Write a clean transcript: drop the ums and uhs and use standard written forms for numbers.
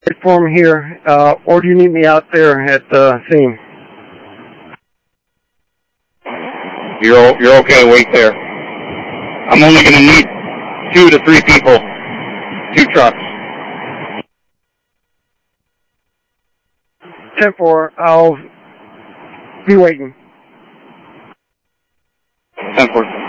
Wait for him here, or do you need me out there at the scene? You're okay. Wait there. I'm only going to need 2 to 3 people. 2 trucks. 10-4, I'll be waiting. 10-4.